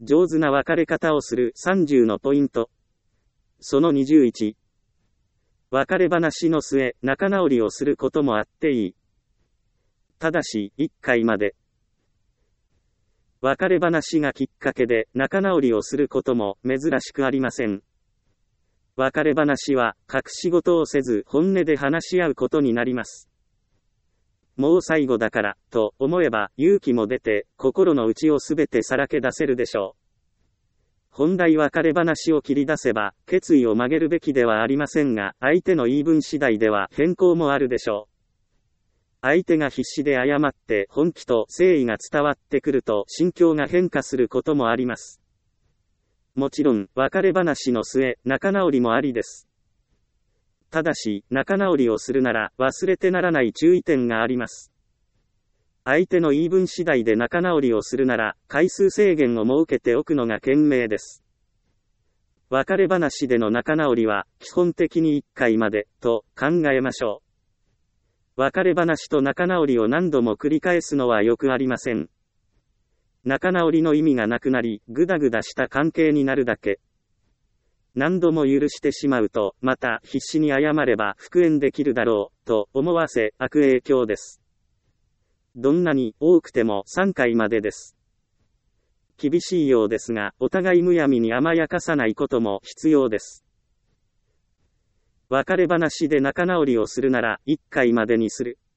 上手な別れ方をする30のポイント。その21。別れ話の末、仲直りをすることもあっていい。ただし、1回まで。別れ話がきっかけで仲直りをすることも珍しくありません。別れ話は隠し事をせず本音で話し合うことになります。もう最後だから、と思えば勇気も出て心の内をすべてさらけ出せるでしょう。本来別れ話を切り出せば決意を曲げるべきではありませんが、相手の言い分次第では変更もあるでしょう。相手が必死で謝って本気と誠意が伝わってくると心境が変化することもあります。もちろん、別れ話の末、仲直りもありです。ただし、仲直りをするなら忘れてならない注意点があります。相手の言い分次第で仲直りをするなら、回数制限を設けておくのが賢明です。別れ話での仲直りは、基本的に1回まで、と考えましょう。別れ話と仲直りを何度も繰り返すのはよくありません。仲直りの意味がなくなり、ぐだぐだした関係になるだけ。何度も許してしまうと、また必死に謝れば復縁できるだろう、と思わせ、悪影響です。どんなに多くても3回までです。厳しいようですが、お互いむやみに甘やかさないことも必要です。別れ話で仲直りをするなら、1回までにする。